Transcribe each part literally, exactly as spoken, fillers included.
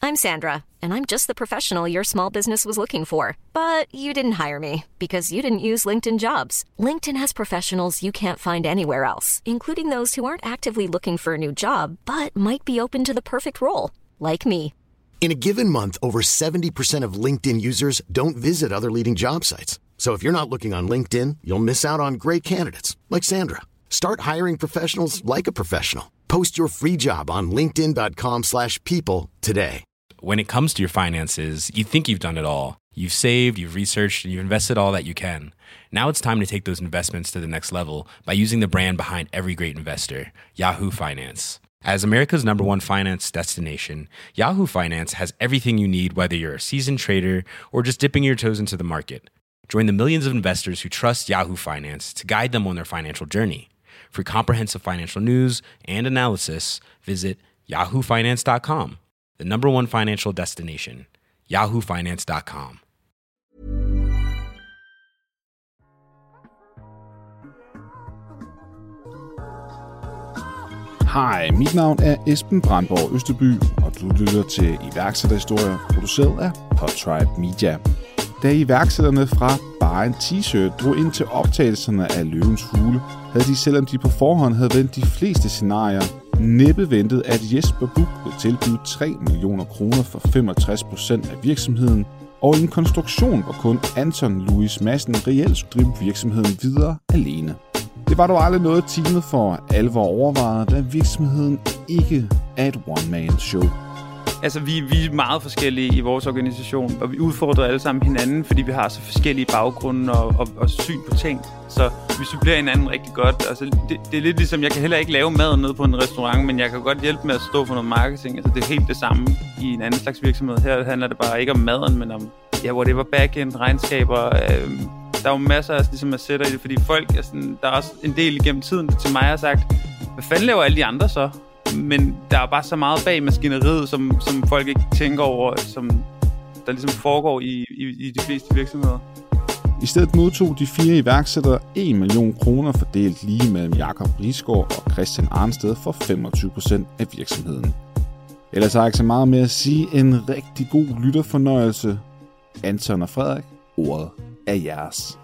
I'm Sandra, and I'm just the professional your small business was looking for. But you didn't hire me because you didn't use LinkedIn Jobs. LinkedIn has professionals you can't find anywhere else, including those who aren't actively looking for a new job, but might be open to the perfect role, like me. In a given month, over seventy percent of LinkedIn users don't visit other leading job sites. So if you're not looking on LinkedIn, you'll miss out on great candidates like Sandra. Start hiring professionals like a professional. Post your free job on linkedin dot com slash people today. When it comes to your finances, you think you've done it all. You've saved, you've researched, and you've invested all that you can. Now it's time to take those investments to the next level by using the brand behind every great investor, Yahoo Finance. As America's number one finance destination, Yahoo Finance has everything you need, whether you're a seasoned trader or just dipping your toes into the market. Join the millions of investors who trust Yahoo Finance to guide them on their financial journey. For comprehensive financial news and analysis, visit yahoo finance dot com, the number one financial destination, yahoo finance dot com. Hej, mit navn er Esben Brandborg Østerby, og du lytter til iværksætterhistorier, produceret af Podtribe Media. Da iværksætterne fra bare en t-shirt drog ind til optagelserne af Løvens Hule, havde de, selvom de på forhånd havde vendt de fleste scenarier, næppe ventet, at Jesper Buch ville tilbyde tre millioner kroner for femogtres procent af virksomheden, og i en konstruktion, hvor kun Anton Louis Madsen reelt skulle drive virksomheden videre alene. Det var dog aldrig noget, teamet for alvor overvejede, da virksomheden ikke er et one-man-show. Altså, vi, vi er meget forskellige i vores organisation, og vi udfordrer alle sammen hinanden, fordi vi har så forskellige baggrunde og, og, og syn på ting. Så vi supplerer hinanden rigtig godt. Altså, det, det er lidt ligesom, jeg kan heller ikke lave mad nede på en restaurant, men jeg kan godt hjælpe med at stå for noget marketing. Altså, det er helt det samme i en anden slags virksomhed. Her handler det bare ikke om maden, men om, ja, whatever, backend, regnskaber. Øh, der er jo masser af ligesom, at sætte i det, fordi folk er sådan, der er også en del igennem tiden, der til mig har sagt, hvad fanden laver alle de andre så? Men der er bare så meget bag maskineriet, som, som folk ikke tænker over, som der ligesom foregår i, i, i de fleste virksomheder. I stedet modtog de fire iværksættere en million kroner fordelt lige mellem Jakob Risgaard og Christian Arnsted for femogtyve procent af virksomheden. Ellers har jeg ikke så meget med at sige en rigtig god lytterfornøjelse. Anton og Frederik, ordet er jeres.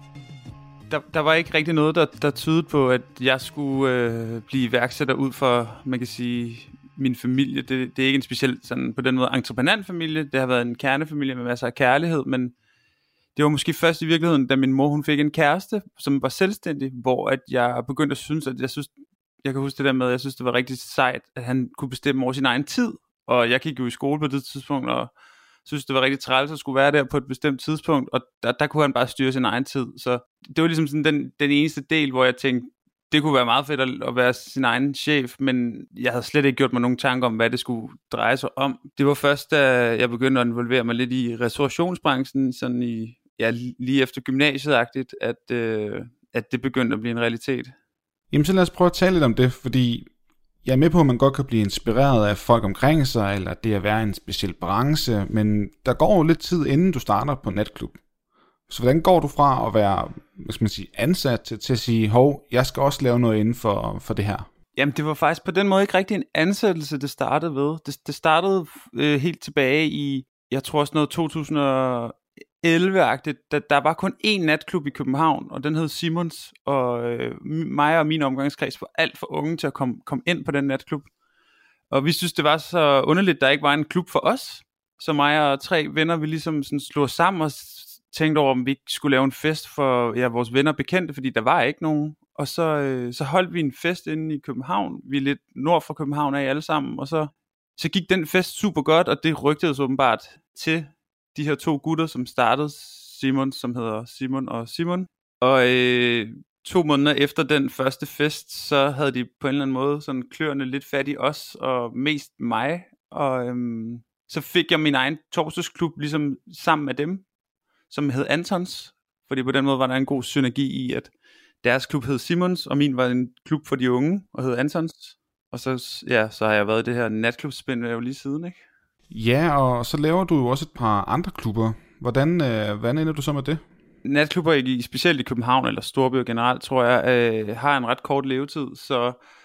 Der, der var ikke rigtig noget, der, der tydede på, at jeg skulle øh, blive iværksætter ud for, man kan sige, min familie. Det, det er ikke en speciel sådan, på den måde entreprenantfamilie. Det har været en kernefamilie med masser af kærlighed, men det var måske først i virkeligheden, da min mor hun fik en kæreste, som var selvstændig, hvor at jeg begyndte at synes, at jeg synes, jeg kan huske det der med, at jeg synes, det var rigtig sejt, at han kunne bestemme over sin egen tid. Og jeg gik jo i skole på det tidspunkt, og synes, det var rigtig træls at skulle være der på et bestemt tidspunkt, og der, der kunne han bare styre sin egen tid. Så det var ligesom sådan den, den eneste del, hvor jeg tænkte, det kunne være meget fedt at, at være sin egen chef, men jeg havde slet ikke gjort mig nogen tanker om, hvad det skulle dreje sig om. Det var først, da jeg begyndte at involvere mig lidt i restaurationsbranchen, sådan i, ja, lige efter gymnasiet-agtigt, at, øh, at det begyndte at blive en realitet. Jamen så lad os prøve at tale lidt om det, fordi jeg er med på, at man godt kan blive inspireret af folk omkring sig, eller det at være i en speciel branche, men der går jo lidt tid, inden du starter på natklub. Så hvordan går du fra at være, hvad skal man sige, ansat til, til at sige, hov, jeg skal også lave noget inden for, for det her? Jamen, det var faktisk på den måde ikke rigtig en ansættelse, det startede ved. Det, det startede øh, helt tilbage i, jeg tror også noget to tusind og elleve-agtigt. Der, der var kun én natklub i København, og den hed Simons, og øh, mig og min omgangskreds var alt for unge til at komme, komme ind på den natklub. Og vi synes, det var så underligt, der ikke var en klub for os. Så mig og tre venner, vi ligesom sådan slog sammen og tænkte over, om vi ikke skulle lave en fest for ja, vores venner og bekendte, fordi der var ikke nogen. Og så, øh, så holdt vi en fest inde i København. Vi er lidt nord for København af alle sammen, og så, så gik den fest super godt, og det rygtedes åbenbart til de her to gutter, som startede Simon, som hedder Simon og Simon. Og øh, to måneder efter den første fest, så havde de på en eller anden måde sådan kløerne lidt fat i os, og mest mig. Og øhm, så fik jeg min egen torsdagsklub ligesom sammen med dem, som hed Antons. Fordi på den måde var der en god synergi i, at deres klub hed Simons, og min var en klub for de unge, og hed Antons. Og så, ja, så har jeg været i det her natklubspænd jo lige siden, ikke? Ja, og så laver du jo også et par andre klubber. Hvordan, øh, hvordan ender du så med det? Natklubber, i, specielt i København eller storbyer generelt, tror jeg, øh, har en ret kort levetid. Så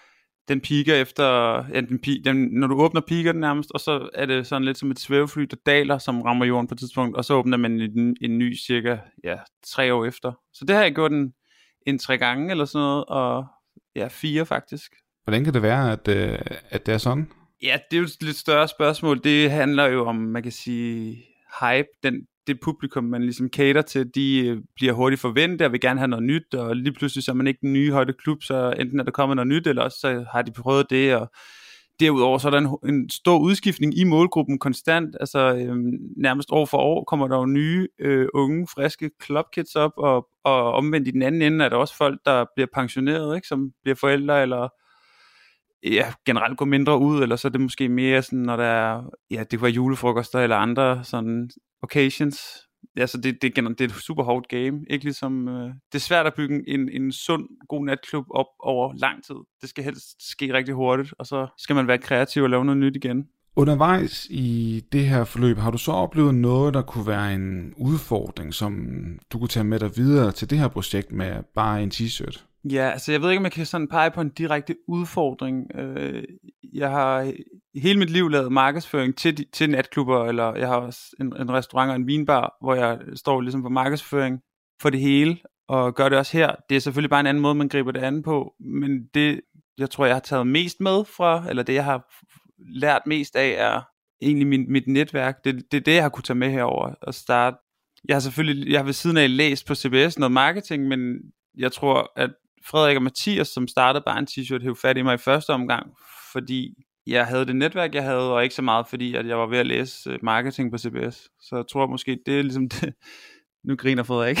den piker efter, ja, den, den, når du åbner, piker den nærmest, og så er det sådan lidt som et svævefly, der daler, som rammer jorden på et tidspunkt, og så åbner man en, en ny cirka, ja, tre år efter. Så det har jeg gjort en, en tre gange eller sådan noget, og ja, fire faktisk. Hvordan kan det være, at, øh, at det er sådan? Ja, det er jo et lidt større spørgsmål. Det handler jo om, man kan sige, hype. Den, det publikum, man ligesom cater til, de bliver hurtigt forventet og vil gerne have noget nyt, og lige pludselig så er man ikke den nye højde klub, så enten er der kommet noget nyt, eller også så har de prøvet det, og derudover så er der en, en stor udskiftning i målgruppen konstant. Altså øhm, nærmest år for år kommer der jo nye, øh, unge, friske clubkids op, og, og omvendt i den anden ende er der også folk, der bliver pensioneret, ikke, som bliver forældre, eller ja, generelt går mindre ud, eller så er det måske mere sådan, når der er, ja, det kan være julefrokoster eller andre sådan occasions. Altså det, det, det er et super hårdt game, ikke ligesom, øh, det er svært at bygge en, en sund, god natklub op over lang tid. Det skal helst ske rigtig hurtigt, og så skal man være kreativ og lave noget nyt igen. Undervejs i det her forløb, har du så oplevet noget, der kunne være en udfordring, som du kunne tage med dig videre til det her projekt med bare en t-shirt? Ja, altså jeg ved ikke, om jeg kan sådan pege på en direkte udfordring. Jeg har hele mit liv lavet markedsføring til, til natklubber, eller jeg har også en, en restaurant og en vinbar, hvor jeg står ligesom på markedsføring for det hele, og gør det også her. Det er selvfølgelig bare en anden måde, man griber det an på, men det, jeg tror, jeg har taget mest med fra, eller det, jeg har lært mest af, er egentlig min, mit netværk. Det, det er det, jeg har kunne tage med herover og starte. Jeg har selvfølgelig, jeg har ved siden af læst på C B S noget marketing, men jeg tror, at Frederik og Mathias, som startede bare en t-shirt, hævde fat i mig i første omgang, fordi jeg havde det netværk, jeg havde, og ikke så meget, fordi at jeg var ved at læse marketing på C B S. Så jeg tror måske, det er ligesom det. Nu griner Frederik.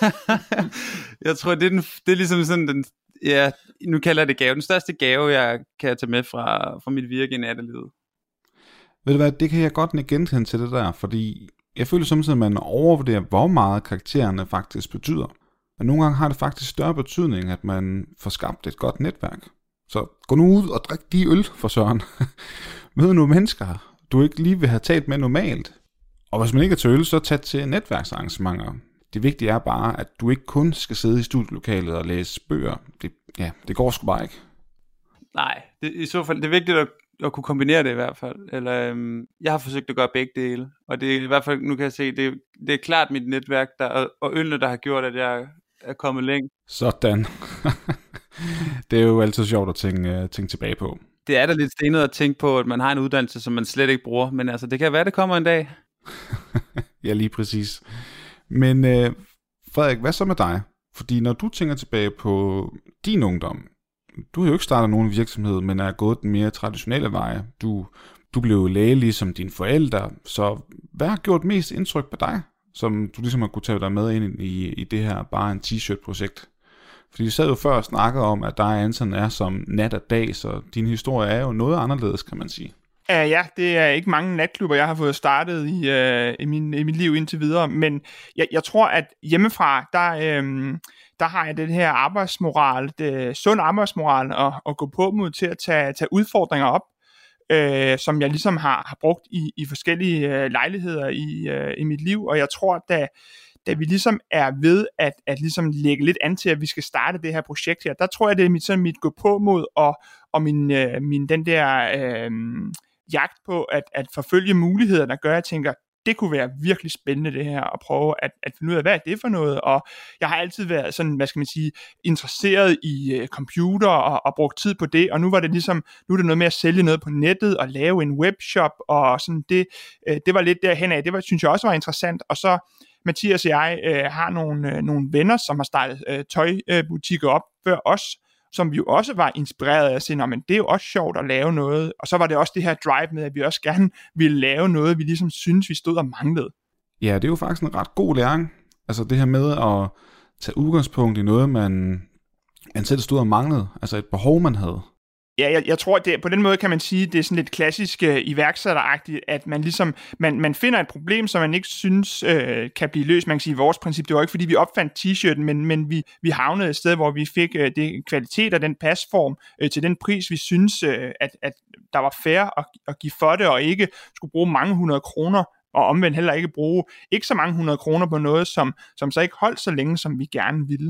Jeg tror, det er, den, det er ligesom sådan den, ja, nu kalder jeg det gave. Den største gave, jeg kan tage med fra, fra mit virke i nattelivet. Ved du hvad, det kan jeg godt genkende til det der, fordi jeg føler samtidig, at man overvurderer, hvor meget karaktererne faktisk betyder. Men nogle gange har det faktisk større betydning, at man får skabt et godt netværk. Så gå nu ud og drik de øl for søren. Mød nogle mennesker, du ikke lige vil have talt med normalt. Og hvis man ikke er til øl, så tag til netværksarrangementer. Det vigtige er bare, at du ikke kun skal sidde i studielokalet og læse bøger. Det, ja, det går sgu bare ikke. Nej, det, i så fald det er vigtigt at, at kunne kombinere det i hvert fald. Eller, øhm, jeg har forsøgt at gøre begge dele. Og det er i hvert fald, nu kan jeg se, det, det er klart mit netværk, der, og, og ølene, der har gjort, at jeg er kommet længe. Sådan. Det er jo altid sjovt at tænke, tænke tilbage på. Det er da lidt stenet at tænke på, at man har en uddannelse, som man slet ikke bruger. Men altså, det kan være, det kommer en dag. Ja, lige præcis. Men øh, Frederik, hvad så med dig? Fordi når du tænker tilbage på din ungdom, du har jo ikke startet nogen virksomhed, men er gået den mere traditionelle vej. Du, du blev læge ligesom dine forældre, så hvad har gjort mest indtryk på dig, som du ligesom har kunne tage dig med ind i, i det her bare en t-shirt-projekt? Fordi vi sad jo før og snakkede om, at dig Anton er som nat og dag, så din historie er jo noget anderledes, kan man sige. Uh, ja, det er ikke mange natklubber, jeg har fået startet i, uh, i, min, i mit liv indtil videre, men jeg, jeg tror, at hjemmefra, der, um, der har jeg den her arbejdsmoral, det, sund arbejdsmoral, og, og gå på mod til at tage, tage udfordringer op, uh, som jeg ligesom har, har brugt i, i forskellige uh, lejligheder i, uh, i mit liv, og jeg tror, da, da vi ligesom er ved at, at ligesom lægge lidt an til, at vi skal starte det her projekt her, der tror jeg, det er mit, sådan mit gå på mod, og, og min, uh, min den der... Uh, jagt på at, at forfølge muligheder, der gør, at jeg tænker, det kunne være virkelig spændende det her, at prøve at, at finde ud af, hvad er det for noget, og jeg har altid været sådan, hvad skal man sige, interesseret i uh, computer, og, og brugt tid på det, og nu var det ligesom, nu er det noget med at sælge noget på nettet, og lave en webshop, og sådan det, uh, det var lidt derhen af, det var, synes jeg også var interessant, og så Mathias og jeg uh, har nogle, uh, nogle venner, som har startet uh, tøjbutikker op før os, som vi jo også var inspireret af at sige, men det er jo også sjovt at lave noget. Og så var det også det her drive med, at vi også gerne ville lave noget, vi ligesom synes, vi stod og manglede. Ja, det er jo faktisk en ret god læring. Altså det her med at tage udgangspunkt i noget, man, man selv stod og manglede. Altså et behov, man havde. Ja, jeg, jeg tror, at på den måde kan man sige, at det er sådan lidt klassisk uh, iværksætteragtigt, at man ligesom, man, man finder et problem, som man ikke synes uh, kan blive løst. Man kan sige, at vores princip, det var ikke fordi, vi opfandt t-shirten, men, men vi, vi havnede et sted, hvor vi fik uh, det kvalitet og den pasform uh, til den pris, vi synes, uh, at, at der var fair at, at give for det, og ikke skulle bruge mange hundrede kroner, og omvendt heller ikke bruge ikke så mange hundrede kroner på noget, som, som så ikke holdt så længe, som vi gerne ville.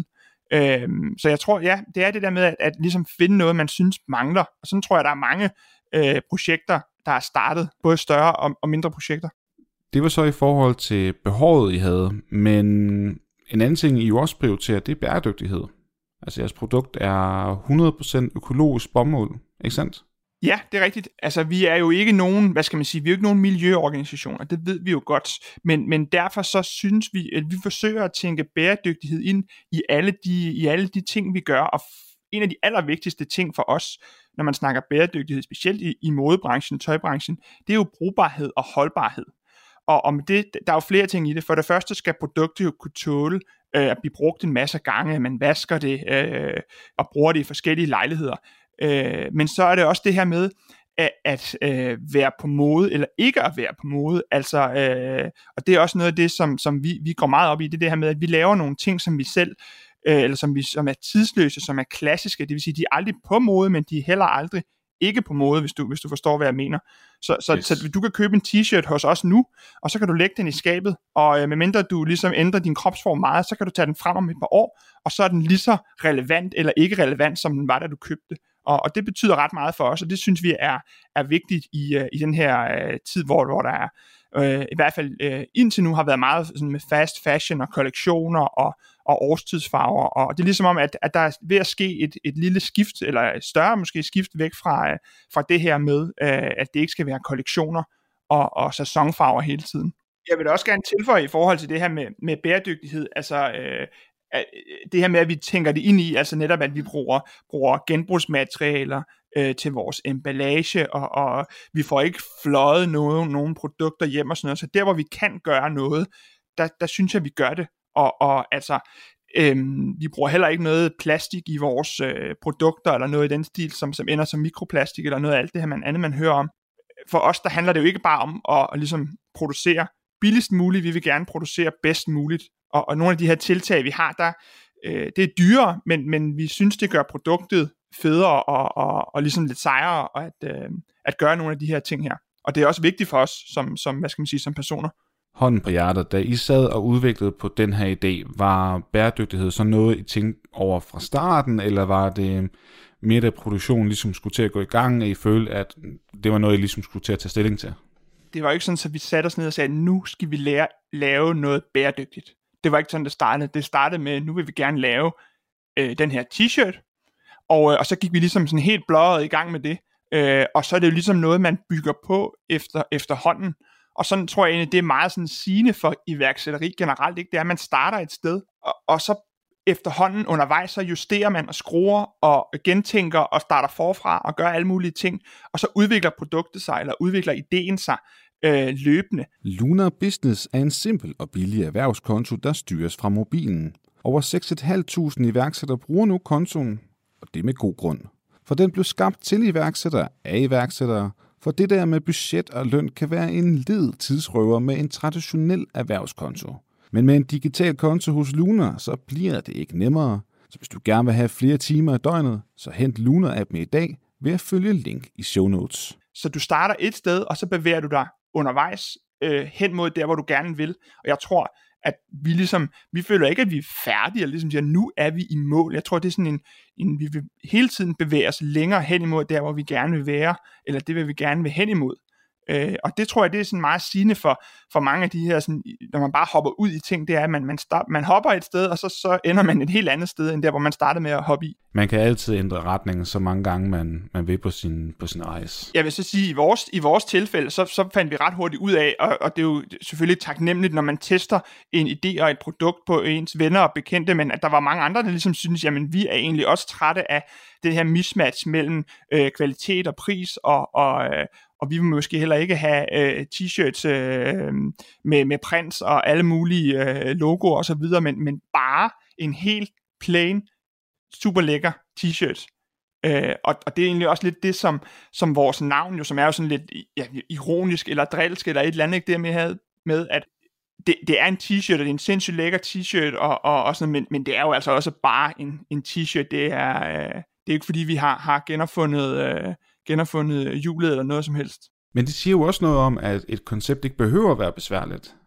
Øhm, så jeg tror, ja, det er det der med at, at ligesom finde noget, man synes mangler. Og sådan tror jeg, der er mange øh, projekter, der er startet, både større og, og mindre projekter. Det var så i forhold til behovet, I havde, men en anden ting, I jo også prioriterer, det er bæredygtighed. Altså jeres produkt er hundrede procent økologisk bomuld, ikke sandt? Ja, det er rigtigt. Altså vi er jo ikke nogen, hvad skal man sige, vi er jo ikke nogen miljøorganisationer, det ved vi jo godt. Men, men derfor så synes vi, at vi forsøger at tænke bæredygtighed ind i alle de, i alle de ting, vi gør. Og en af de allervigtigste ting for os, når man snakker bæredygtighed, specielt i, i modebranchen, tøjbranchen, det er jo brugbarhed og holdbarhed. Og om det, der er jo flere ting i det. For det første skal produktet jo kunne tåle øh, at blive brugt en masse gange, man vasker det øh, og bruger det i forskellige lejligheder. Øh, men så er det også det her med at, at øh, være på mode eller ikke at være på mode. Altså, øh, og det er også noget af det, som, som vi, vi går meget op i, det er det her med, at vi laver nogle ting, som vi selv, øh, eller som, vi, som er tidsløse, som er klassiske. Det vil sige, de er aldrig på mode, men de er heller aldrig ikke på mode, hvis du, hvis du forstår, hvad jeg mener. Så, så, yes. så du kan købe en t-shirt hos os nu, og så kan du lægge den i skabet, og øh, medmindre du ligesom ændrer din kropsform meget, så kan du tage den frem om et par år, og så er den lige så relevant eller ikke relevant, som den var, da du købte. Og, og det betyder ret meget for os, og det synes vi er, er vigtigt i, uh, i den her uh, tid, hvor, hvor der er, uh, i hvert fald uh, indtil nu har været meget sådan med fast fashion og kollektioner og, og årstidsfarver, og det er ligesom om, at, at der er ved at ske et, et lille skift, eller et større måske skift væk fra, uh, fra det her med, uh, at det ikke skal være kollektioner og, og sæsonfarver hele tiden. Jeg vil da også gerne tilføje i forhold til det her med, med bæredygtighed, altså uh, det her med, at vi tænker det ind i, altså netop, at vi bruger, bruger genbrugsmaterialer øh, til vores emballage, og, og vi får ikke fløjet nogen, nogen produkter hjem og sådan noget, så der, hvor vi kan gøre noget, der, der synes jeg, vi gør det, og, og altså, øhm, vi bruger heller ikke noget plastik i vores øh, produkter, eller noget i den stil, som, som ender som mikroplastik, eller noget af alt det her man, andet, man hører om. For os, der handler det jo ikke bare om at, at ligesom producere billigst muligt, vi vil gerne producere bedst muligt. Og, og nogle af de her tiltag, vi har, der, øh, det er dyrere, men, men vi synes, det gør produktet federe og, og, og ligesom lidt sejere at, øh, at gøre nogle af de her ting her. Og det er også vigtigt for os som, som, hvad skal man sige, som personer. Hånden på hjertet, da I sad og udviklede på den her idé, var bæredygtighed så noget, I tænkte over fra starten, eller var det mere, da produktionen ligesom skulle til at gå i gang, og I følte, at det var noget, I ligesom skulle til at tage stilling til? Det var ikke sådan, at vi satte os ned og sagde, nu skal vi lære lave noget bæredygtigt. Det var ikke sådan, det startede. Det startede med, nu vil vi gerne lave øh, den her t-shirt, og, øh, og så gik vi ligesom sådan helt blåret i gang med det, øh, og så er det jo ligesom noget, man bygger på efter, efterhånden, og sådan tror jeg egentlig, det er meget sådan sigende for iværksætteri generelt, ikke? Det er, at man starter et sted, og, og så efterhånden undervejs, så justerer man og skruer og gentænker og starter forfra og gør alle mulige ting, og så udvikler produktet sig, eller udvikler ideen sig, Øh, løbende. Lunar Business er en simpel og billig erhvervskonto, der styres fra mobilen. Over seks tusind fem hundrede iværksættere bruger nu kontoen, og det med god grund. For den blev skabt til iværksættere af iværksættere, for det der med budget og løn kan være en led tidsrøver med en traditionel erhvervskonto. Men med en digital konto hos Lunar, så bliver det ikke nemmere. Så hvis du gerne vil have flere timer i døgnet, så hent Lunar-appen i dag ved at følge link i show notes. Så du starter et sted, og så bevæger du dig undervejs øh, hen mod der, hvor du gerne vil. Og jeg tror, at vi ligesom, vi føler ikke, at vi er færdige, eller ligesom siger, nu er vi i mål. Jeg tror, det er sådan en, en, vi vil hele tiden bevæge os længere hen imod der, hvor vi gerne vil være, eller det vil vi gerne vil hen imod. Øh, og det tror jeg, det er sådan meget sigende for, for mange af de her, sådan, når man bare hopper ud i ting, det er, at man, man, start, man hopper et sted, og så, så ender man et helt andet sted, end der, hvor man startede med at hoppe i. Man kan altid ændre retningen så mange gange, man, man vil på sin, på sin rejse. Jeg vil så sige, at i vores, i vores tilfælde, så, så fandt vi ret hurtigt ud af, og, og det er jo selvfølgelig taknemmeligt, når man tester en idé og et produkt på ens venner og bekendte, men at der var mange andre, der ligesom synes, jamen vi er egentlig også trætte af det her mismatch mellem øh, kvalitet og pris, og, og, øh, og vi vil måske heller ikke have øh, t-shirts øh, med, med prints og alle mulige øh, logoer og så videre, men, men bare en helt plain, super lækker t-shirt. Øh, og, og det er egentlig også lidt det, som, som vores navn jo, som er jo sådan lidt ja, ironisk eller drilsk eller et eller andet, ikke det med, med at det, det er en t-shirt, og det er en sindssygt lækker t-shirt, og, og, og sådan, men, men det er jo altså også bare en, en t-shirt. Det er, øh, det er ikke fordi, vi har, har genopfundet, øh, genopfundet hjulet eller noget som helst. Men det siger jo også noget om, at et koncept ikke behøver at være besværligt.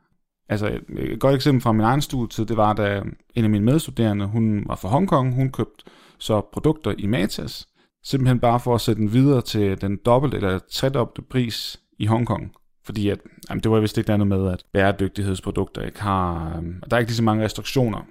Altså et godt eksempel fra min egen studietid, det var, da en af mine medstuderende, hun var fra Hongkong, hun købte så produkter i Matas, simpelthen bare for at sætte den videre til den dobbelt eller tredobbelte pris i Hongkong. Fordi at, jamen, det var vist ikke andet med, at bæredygtighedsprodukter ikke har, um, der er ikke lige så mange restriktioner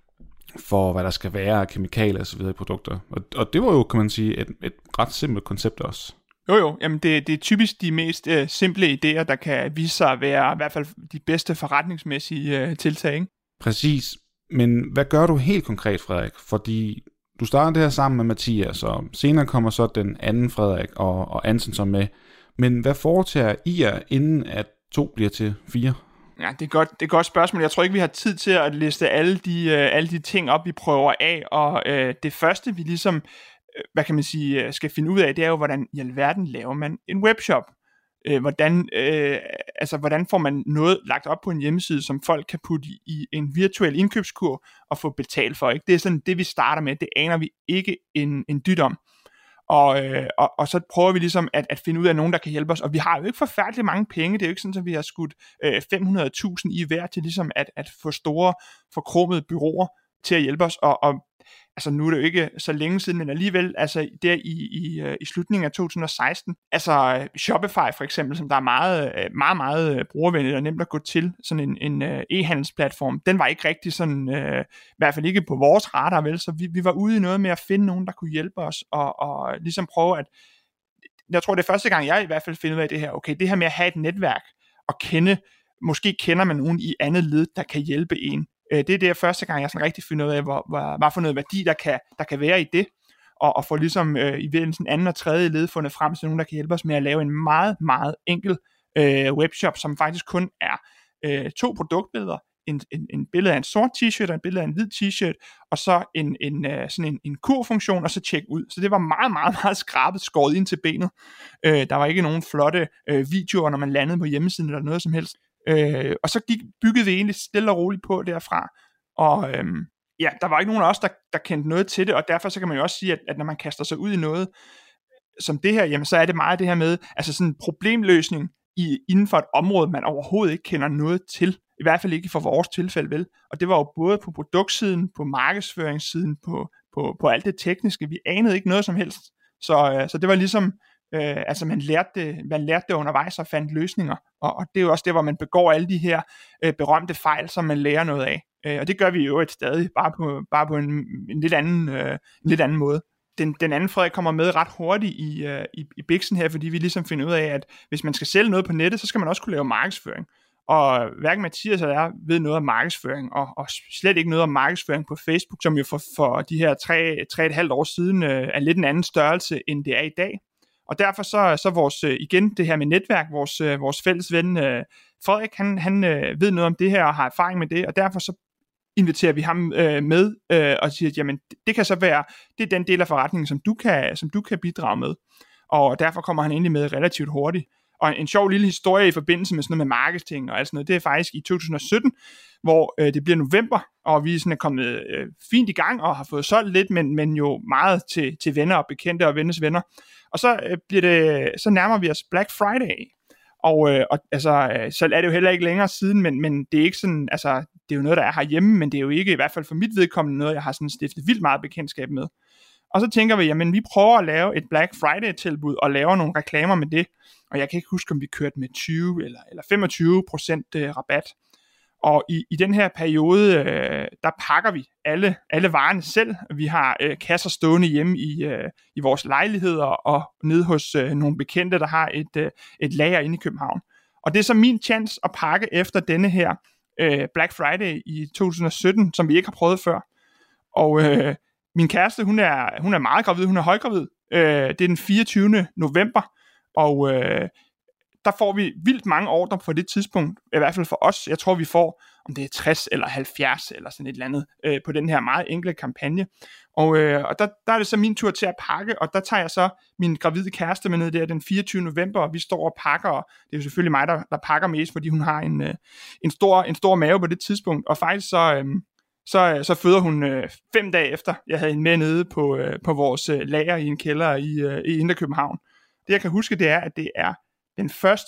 for, hvad der skal være af kemikalier og så videre i produkter. Og, og det var jo, kan man sige, et, et ret simpelt koncept også. Jo jo, jamen det, det er typisk de mest øh, simple idéer, der kan vise sig at være i hvert fald de bedste forretningsmæssige øh, tiltag, ikke? Præcis. Men hvad gør du helt konkret, Frederik? Fordi du starter det her sammen med Mathias, og senere kommer så den anden Frederik og, og Ansen så med. Men hvad foretager I jer, inden at to bliver til fire? Ja, det er godt, det er et godt spørgsmål. Jeg tror ikke, vi har tid til at liste alle de, øh, alle de ting op, vi prøver af. Og øh, det første, vi ligesom, øh, hvad kan man sige, skal finde ud af, det er jo, hvordan i alverden laver man en webshop. Øh, hvordan, øh, altså, hvordan får man noget lagt op på en hjemmeside, som folk kan putte i, i en virtuel indkøbskurv og få betalt for. Ikke? Det er sådan det, vi starter med. Det aner vi ikke en, en dyt om. Og, øh, og, og så prøver vi ligesom at, at finde ud af nogen, der kan hjælpe os. Og vi har jo ikke forfærdeligt mange penge. Det er jo ikke sådan, at vi har skudt øh, fem hundrede tusind i hver til ligesom at, at få store, forkromede bureauer til at hjælpe os. Og, og altså nu er det jo ikke så længe siden, men alligevel, altså der i, i, i slutningen af to tusind og seksten, altså Shopify for eksempel, som der er meget, meget, meget brugervenligt og nemt at gå til, sådan en, en e-handelsplatform, den var ikke rigtig sådan, øh, i hvert fald ikke på vores radar, vel, så vi, vi var ude i noget med at finde nogen, der kunne hjælpe os, og, og ligesom prøve at, jeg tror det er første gang, jeg i hvert fald finder ud af det her, okay, det her med at have et netværk, og kende, måske kender man nogen i andet led, der kan hjælpe en. Det er det første gang, jeg sådan rigtig finder ud af, hvor, hvor, hvad for noget værdi, der kan, der kan være i det, og, og få ligesom øh, i virkeligheden anden og tredje led fundet frem til nogen, der kan hjælpe os med at lave en meget, meget enkel øh, webshop, som faktisk kun er øh, to produktbilleder, en, en, en billede af en sort t-shirt og en billede af en hvid t-shirt, og så en, en, øh, sådan en, en kurfunktion, og så tjek ud. Så det var meget, meget, meget skrabet, skåret ind til benet. Øh, der var ikke nogen flotte øh, videoer, når man landede på hjemmesiden eller noget som helst. Øh, og så gik, byggede vi egentlig stille og roligt på derfra, og øhm, ja, der var ikke nogen af os, der, der kendte noget til det, og derfor så kan man jo også sige, at, at når man kaster sig ud i noget som det her, jamen så er det meget det her med, altså sådan en problemløsning i, inden for et område, man overhovedet ikke kender noget til, i hvert fald ikke for vores tilfælde, vel, og det var jo både på produktsiden, på markedsføringssiden, på, på, på alt det tekniske, vi anede ikke noget som helst, så, øh, så det var ligesom, Øh, altså man lærte, det, man lærte det undervejs og fandt løsninger, og, og det er jo også det, hvor man begår alle de her øh, berømte fejl, som man lærer noget af, øh, og det gør vi jo et stadig, bare på, bare på en, en, lidt anden, øh, en lidt anden måde. Den, den anden Frederik kommer med ret hurtigt i, øh, i, i biksen her, fordi vi ligesom finder ud af, at hvis man skal sælge noget på nettet, så skal man også kunne lave markedsføring, og hverken Mathias eller jeg ved noget om markedsføring, og, og slet ikke noget om markedsføring på Facebook, som jo for, for de her tre, tre og et halvt år siden øh, er lidt en anden størrelse, end det er i dag. Og derfor så, så vores, igen det her med netværk, vores, vores fælles ven Frederik, han, han ved noget om det her og har erfaring med det, og derfor så inviterer vi ham øh, med øh, og siger, at jamen, det kan så være, det er den del af forretningen, som du kan, som du kan bidrage med. Og derfor kommer han egentlig med relativt hurtigt. Og en, en sjov lille historie i forbindelse med sådan noget med marketing og alt sådan noget, det er faktisk i to tusind og sytten, hvor øh, det bliver november, og vi sådan er kommet øh, fint i gang og har fået solgt lidt, men, men jo meget til, til venner og bekendte og vennes venner. Og så øh, bliver det, så nærmer vi os Black Friday. Og, øh, og altså, øh, så er det jo heller ikke længere siden, men, men det er ikke sådan, altså, det er jo noget, der er herhjemme, men det er jo ikke, i hvert fald for mit vedkommende, noget, jeg har sådan stiftet vildt meget bekendtskab med. Og så tænker vi, jamen vi prøver at lave et Black Friday-tilbud, og laver nogle reklamer med det. Og jeg kan ikke huske, om vi kørte med tyve eller, eller femogtyve procent øh, rabat. Og i, i den her periode, øh, der pakker vi alle, alle varerne selv. Vi har øh, kasser stående hjemme i, øh, i vores lejligheder og nede hos øh, nogle bekendte, der har et, øh, et lager inde i København. Og det er så min chance at pakke efter denne her øh, Black Friday i to tusind og sytten, som vi ikke har prøvet før. Og øh, min kæreste, hun er, hun er meget gravid, hun er højgravid. Øh, det er den fireogtyvende november, og øh, der får vi vildt mange ordre på det tidspunkt, i hvert fald for os. Jeg tror, vi får, om det er tres eller halvfjerds eller sådan et eller andet, øh, på den her meget enkle kampagne. Og, øh, og der, der er det så min tur til at pakke, og der tager jeg så min gravide kæreste med ned der den fireogtyvende november, og vi står og pakker, og det er jo selvfølgelig mig, der, der pakker mest, fordi hun har en, øh, en, stor, en stor mave på det tidspunkt, og faktisk så... Øh, Så, så føder hun øh, fem dage efter, jeg havde hende med nede på, øh, på vores øh, lager i en kælder i, øh, i Indre København. Det jeg kan huske, det er, at det er den første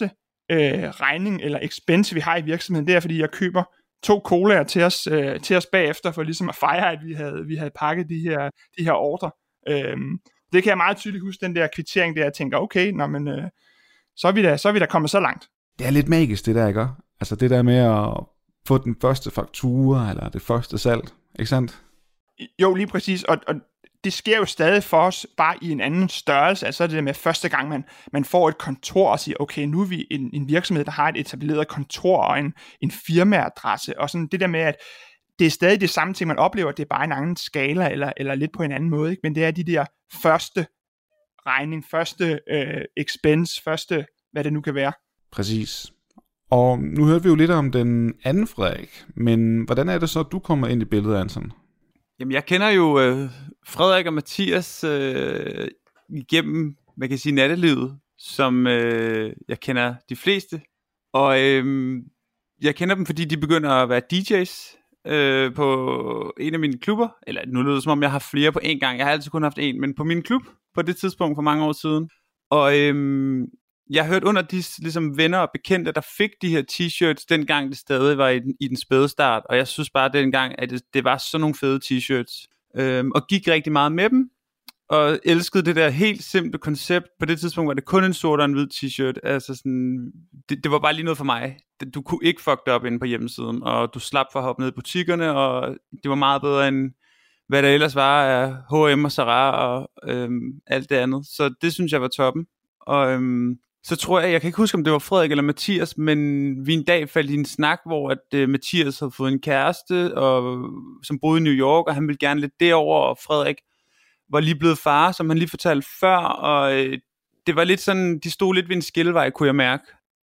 øh, regning eller expense, vi har i virksomheden. Det er, fordi jeg køber to colaer til os, øh, til os bagefter, for ligesom at fejre, at vi havde, vi havde pakket de her, de her ordre. Øhm, det kan jeg meget tydeligt huske, den der kvittering, der jeg tænker, okay, nå, men, øh, så, er vi da, så er vi da kommet så langt. Det er lidt magisk, det der, ikke? Altså det der med at få den første faktura, eller det første salg, ikke sandt? Jo, lige præcis, og, og det sker jo stadig for os, bare i en anden størrelse. Altså det der med første gang, man, man får et kontor og siger, okay, nu er vi en, en virksomhed, der har et etableret kontor og en, en firmaadresse, og sådan det der med, at det er stadig det samme ting, man oplever, det er bare en anden skala, eller, eller lidt på en anden måde, ikke? Men det er de der første regning, første øh, expense, første, hvad det nu kan være. Præcis. Og nu hørte vi jo lidt om den anden Frederik, men hvordan er det så, at du kommer ind i billedet, Anton? Jamen, jeg kender jo øh, Frederik og Mathias øh, igennem, man kan sige, nattelivet, som øh, jeg kender de fleste. Og øh, jeg kender dem, fordi de begynder at være D J's øh, på en af mine klubber. Eller nu lyder det som om, jeg har flere på én gang. Jeg har altid kun haft en, men på min klub på det tidspunkt for mange år siden. Og øh, jeg har hørt under de ligesom, venner og bekendte, der fik de her t-shirts, dengang det stadig var i den, i den spæde start. Og jeg synes bare dengang, at det, det var sådan nogle fede t-shirts. Øhm, og gik rigtig meget med dem. Og elskede det der helt simple koncept. På det tidspunkt var det kun en sort og en hvid t-shirt. Altså sådan, det, det var bare lige noget for mig. Du kunne ikke fuck det op inde på hjemmesiden. Og du slap for at hoppe ned i butikkerne. Og det var meget bedre end hvad der ellers var af H og M og Zara og øhm, alt det andet. Så det synes jeg var toppen. Og øhm, så tror jeg, jeg kan ikke huske, om det var Frederik eller Mathias, men vi en dag faldt i en snak, hvor at, uh, Mathias havde fået en kæreste, og, som boede i New York, og han ville gerne lidt derover, og Frederik var lige blevet far, som han lige fortalte før, og uh, det var lidt sådan, de stod lidt ved en skillevej, kunne jeg mærke,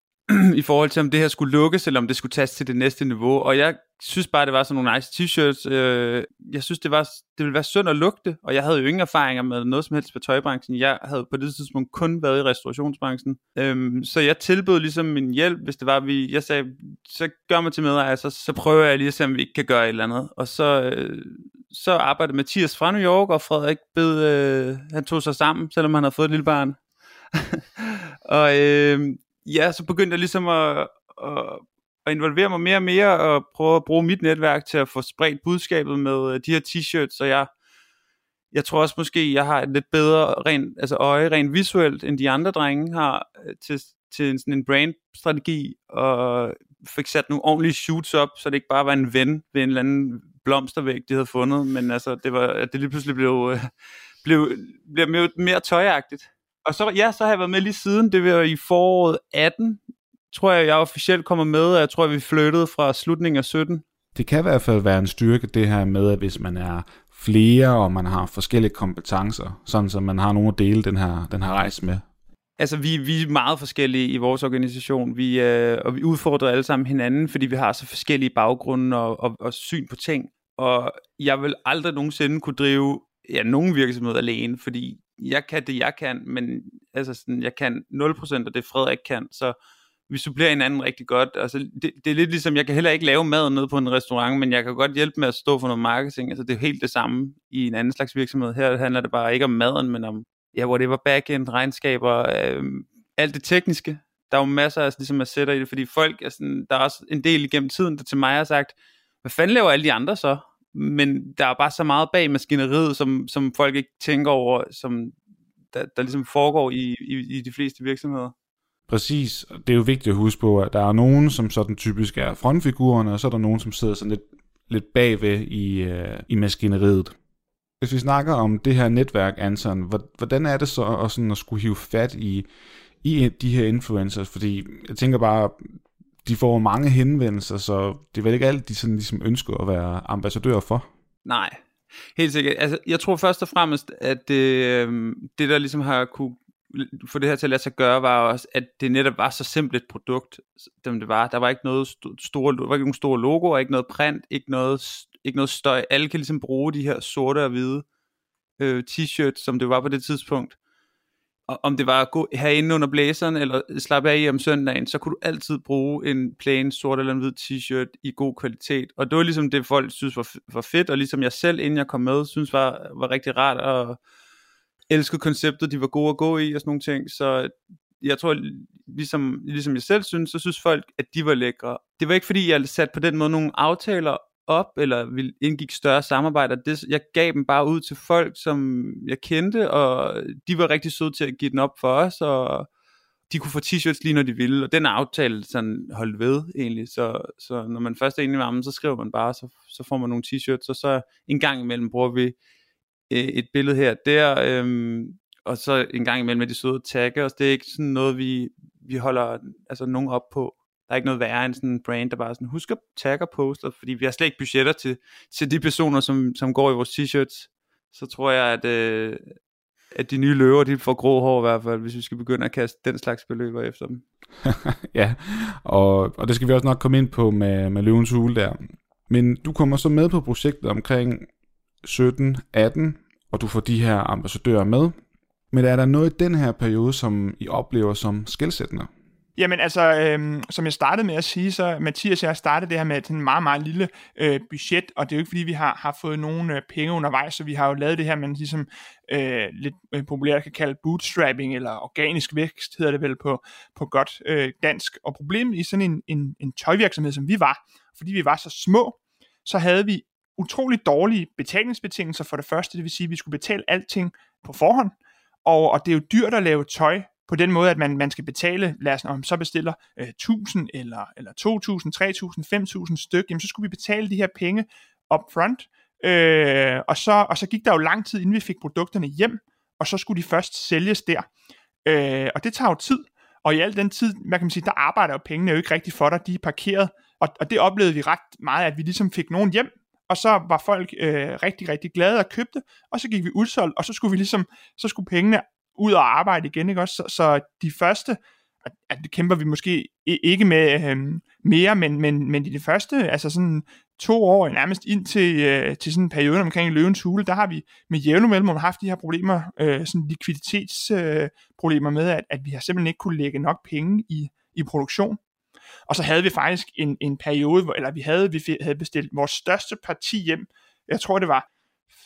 i forhold til, om det her skulle lukkes, eller om det skulle tages til det næste niveau, og jeg synes bare, det var sådan nogle nice t-shirts. Uh, jeg synes, det, var, det ville være synd at lugte, og jeg havde jo ingen erfaringer med noget som helst på tøjbranchen. Jeg havde på det tidspunkt kun været i restaurationsbranchen. Um, så jeg tilbød ligesom min hjælp, hvis det var, vi, jeg sagde, så gør mig til medejer, så, så prøver jeg lige at se, om vi ikke kan gøre et eller andet. Og så, uh, så arbejdede Mathias fra New York, og Frederik bed, uh, han tog sig sammen, selvom han havde fået et lille barn. og uh, ja, så begyndte jeg ligesom at... at og involvere mig mere og mere og prøve at bruge mit netværk til at få spredt budskabet med de her t-shirts, så jeg jeg tror også måske jeg har et lidt bedre rent, altså øje rent visuelt end de andre drenge har til, til en, sådan en brandstrategi og fik sat nogle ordentlige shoots op, så det ikke bare var en ven ved en eller anden blomstervæg de havde fundet, men altså det var at det lige pludselig blev blev, blev mere, mere tøjagtigt. Og så ja, så har jeg været med lige siden. Det var i foråret atten, tror jeg, jeg officielt kommer med, og jeg tror, vi flyttede fra slutningen af sytten. Det kan i hvert fald være en styrke, det her med, at hvis man er flere, og man har forskellige kompetencer, sådan så man har nogen at dele den her, den her rejse med. Altså, vi, vi er meget forskellige i vores organisation, vi, øh, og vi udfordrer alle sammen hinanden, fordi vi har så forskellige baggrunde og, og, og syn på ting. Og jeg vil aldrig nogensinde kunne drive ja, nogen virksomhed alene, fordi jeg kan det, jeg kan, men altså sådan, jeg kan nul procent af det, Frederik kan, så vi supplerer hinanden rigtig godt. Altså, det, det er lidt ligesom, jeg kan heller ikke lave mad nede på en restaurant, men jeg kan godt hjælpe med at stå for noget marketing. Altså, det er helt det samme i en anden slags virksomhed. Her handler det bare ikke om maden, men om, ja, hvor det var backend, regnskaber, øh, alt det tekniske. Der er jo masser af ligesom, at sætte i det, fordi folk er sådan, der er også en del igennem tiden, der til mig har sagt, hvad fanden laver alle de andre så? Men der er bare så meget bag maskineriet, som, som folk ikke tænker over, som der, der ligesom foregår i, i, i de fleste virksomheder. Præcis, det er jo vigtigt at huske på, at der er nogen, som sådan typisk er frontfigurerne, og så er der nogen, som sidder sådan lidt, lidt bagved i, uh, i maskineriet. Hvis vi snakker om det her netværk, Anton, hvordan er det så at, sådan at skulle hive fat i, i de her influencers? Fordi jeg tænker bare, de får mange henvendelser, så det er vel ikke alt, de sådan ligesom ønsker at være ambassadør for? Nej, helt sikkert. Altså, jeg tror først og fremmest, at det, det der ligesom har kunne få det her til at lade sig gøre, var også, at det netop var så simpelt et produkt, som det var. Der var ikke noget store, der var ikke nogen store logoer, ikke noget print, ikke noget, ikke noget støj. Alle kan ligesom bruge de her sorte og hvide øh, t-shirts, som det var på det tidspunkt. Og om det var at gå herinde under blæseren, eller slappe af i om søndagen, så kunne du altid bruge en plain sort eller en hvid t-shirt i god kvalitet. Og det var ligesom det, folk synes var, var fedt, og ligesom jeg selv, inden jeg kom med, synes var, var rigtig rart, og elskede konceptet, de var gode at gå i, og sådan nogle ting. Så jeg tror, ligesom, ligesom jeg selv synes, så synes folk, at de var lækre. Det var ikke fordi, jeg satte på den måde nogle aftaler op, eller ville indgik større samarbejder. Det, jeg gav dem bare ud til folk, som jeg kendte, og de var rigtig søde til at give den op for os, og de kunne få t-shirts lige når de ville, og den aftale sådan holdt ved egentlig, så, så når man først er inde i varmen, så skriver man bare, så, så får man nogle t-shirts, og så en gang imellem bruger vi øh, et billede her der, øhm, og så en gang imellem med de søde tagge, og det er ikke sådan noget, vi, vi holder altså nogen op på. Der er ikke noget værre end sådan en brand, der bare sådan, husk at tagge og poster, fordi vi har slet ikke budgetter til, til de personer, som, som går i vores t-shirts. Så tror jeg, at, øh, at de nye løver, de får grå hår i hvert fald, hvis vi skal begynde at kaste den slags beløber efter dem. Ja, og, og det skal vi også nok komme ind på med, med Løvens Hule der. Men du kommer så med på projektet omkring sytten atten, og du får de her ambassadører med. Men er der noget i den her periode, som I oplever som skelsættende? Jamen altså, øhm, som jeg startede med at sige, så Mathias og jeg startede det her med et meget, meget lille øh, budget, og det er jo ikke fordi, vi har, har fået nogle øh, penge undervejs, så vi har jo lavet det her, man ligesom øh, lidt øh, populært kan kalde bootstrapping, eller organisk vækst, hedder det vel på, på godt øh, dansk. Og problemet i sådan en, en, en tøjvirksomhed, som vi var, fordi vi var så små, så havde vi utrolig dårlige betalingsbetingelser for det første, det vil sige, at vi skulle betale alting på forhånd, og, og det er jo dyrt at lave tøj, på den måde, at man, man skal betale, lad os, når man så bestiller øh, tusind eller, eller to tusind, tre tusind, fem tusind styk, jamen så skulle vi betale de her penge upfront, øh, og, så, og så gik der jo lang tid, inden vi fik produkterne hjem, og så skulle de først sælges der. Øh, og det tager jo tid, og i al den tid, man kan sige, der arbejder jo pengene jo ikke rigtig for dig, de er parkeret, og, og det oplevede vi ret meget, at vi ligesom fik nogen hjem, og så var folk øh, rigtig, rigtig glade og købte, og så gik vi udsolgt, og så skulle vi ligesom, så skulle pengene ud og arbejde igen, ikke også? Så, så de første, at det kæmper vi måske ikke med øhm, mere, men, men, men i de første, altså sådan to år, nærmest ind til, øh, til sådan en periode omkring Løvens Hule, der har vi med jævne mellemrum haft de her problemer, øh, sådan likviditetsproblemer øh, med, at, at vi har simpelthen ikke kunne lægge nok penge i, i produktion. Og så havde vi faktisk en, en periode, hvor, eller vi havde, vi havde bestilt vores største parti hjem, jeg tror det var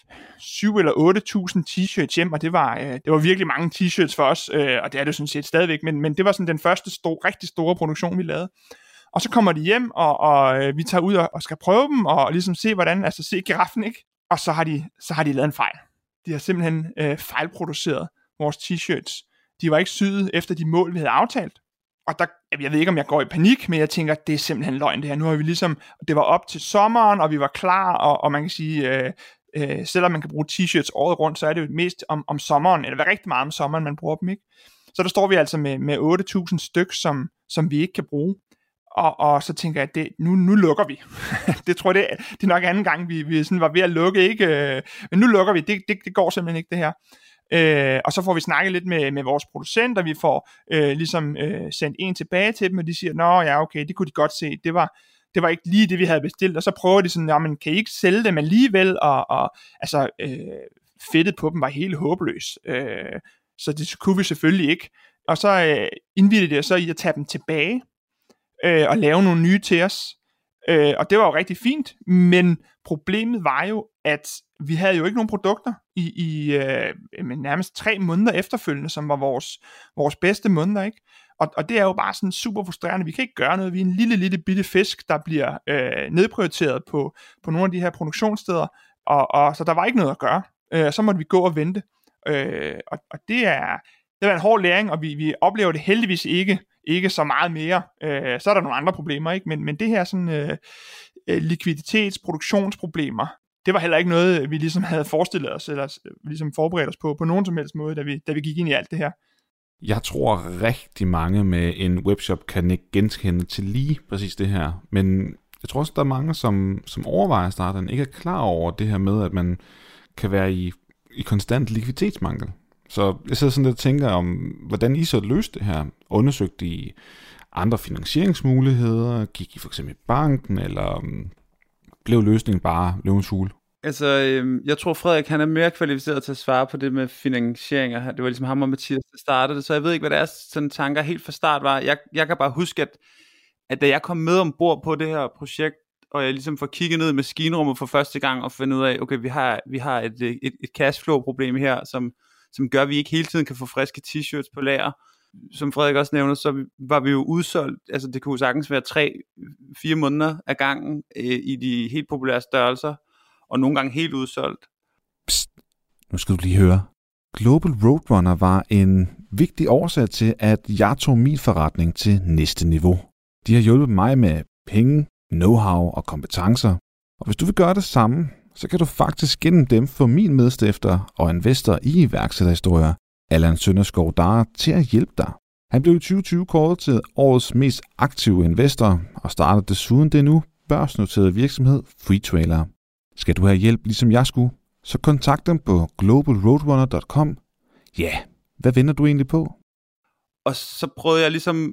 syv eller otte tusind t-shirts hjem, og det var, øh, det var virkelig mange t-shirts for os, øh, og det er det sådan set stadigvæk, men, men det var sådan den første stor, rigtig store produktion, vi lavede. Og så kommer de hjem, og, og øh, vi tager ud og, og skal prøve dem, og ligesom se hvordan, altså se giraffen, ikke? Og så har de, så har de lavet en fejl. De har simpelthen øh, fejlproduceret vores t-shirts. De var ikke syet efter de mål, vi havde aftalt. Og der, jeg ved ikke, om jeg går i panik, men jeg tænker, det er simpelthen løgn det her. Nu har vi ligesom, det var op til sommeren, og vi var klar, og, og man kan sige, øh, øh, selvom man kan bruge t-shirts året rundt, så er det jo mest om, om sommeren, eller hvad rigtig meget om sommeren, man bruger dem, ikke? Så der står vi altså med, med otte tusind styk, som, som vi ikke kan bruge. Og, og så tænker jeg, at det, nu, nu lukker vi. det tror jeg, det, det er nok anden gang, vi, vi sådan var ved at lukke, ikke? Men nu lukker vi, det, det, det går simpelthen ikke det her. Øh, og så får vi snakket lidt med, med vores producenter, vi får øh, ligesom øh, sendt en tilbage til dem, og de siger, nå ja, okay, det kunne de godt se, det var, det var ikke lige det, vi havde bestilt, og så prøver de sådan, ja, men kan I ikke sælge dem alligevel, og, og altså, øh, fedtet på dem var helt håbløs, øh, så det kunne vi selvfølgelig ikke, og så øh, indvidede det så i at tage dem tilbage, øh, og lave nogle nye til os, øh, og det var jo rigtig fint, men problemet var jo, at vi havde jo ikke nogen produkter i, i øh, nærmest tre måneder efterfølgende, som var vores, vores bedste måneder, ikke? Og, og det er jo bare sådan super frustrerende. Vi kan ikke gøre noget. Vi er en lille, lille bitte fisk, der bliver øh, nedprioriteret på, på nogle af de her produktionssteder, og, og så der var ikke noget at gøre. Øh, så måtte vi gå og vente. Øh, og, og det er det var en hård læring, og vi, vi oplever det heldigvis ikke, ikke så meget mere. Øh, så er der nogle andre problemer, ikke? Men, men det her sådan øh, likviditets-, produktionsproblemer, det var heller ikke noget, vi ligesom havde forestillet os, eller ligesom forberedt os på, på nogen som helst måde, da vi, da vi gik ind i alt det her. Jeg tror rigtig mange med en webshop kan ikke genkende til lige præcis det her, men jeg tror også, der er mange, som, som overvejer at starte, ikke er klar over det her med, at man kan være i, i konstant likviditetsmangel. Så jeg sidder sådan lidt og tænker om, hvordan I så løste det her. Undersøgte I andre finansieringsmuligheder? Gik I for eksempel i banken, eller um, blev løsningen bare Løvens Hule? Altså, øh, jeg tror Frederik, han er mere kvalificeret til at svare på det med finansieringer. Det var ligesom ham og Mathias, der startede det, så jeg ved ikke, hvad deres sådan tanker helt fra start var. Jeg, jeg kan bare huske, at, at da jeg kom med ombord på det her projekt, og jeg ligesom får kigget ned i maskinrummet for første gang, og finde ud af, okay, vi har, vi har et, et, et cashflow-problem her, som, som gør, at vi ikke hele tiden kan få friske t-shirts på lager. som Frederik også nævner, så var vi jo udsolgt, altså det kunne sagtens være tre, fire måneder af gangen øh, i de helt populære størrelser, og nogle gange helt udsolgt. Psst, nu skal du lige høre. Global Roadrunner var en vigtig årsag til, at jeg tog min forretning til næste niveau. De har hjulpet mig med penge, know-how og kompetencer. Og hvis du vil gøre det samme, så kan du faktisk gennem dem få min medstifter og investor i iværksætterhistorier, Allan Sønderskov Dare, til at hjælpe dig. Han blev i tyve tyve kåret til årets mest aktive investor og startede desuden den nu børsnoterede virksomhed Freetrailer. Skal du have hjælp, ligesom jeg skulle, så kontakt dem på global roadrunner punktum com. Ja, hvad venter du egentlig på? Og så prøvede jeg ligesom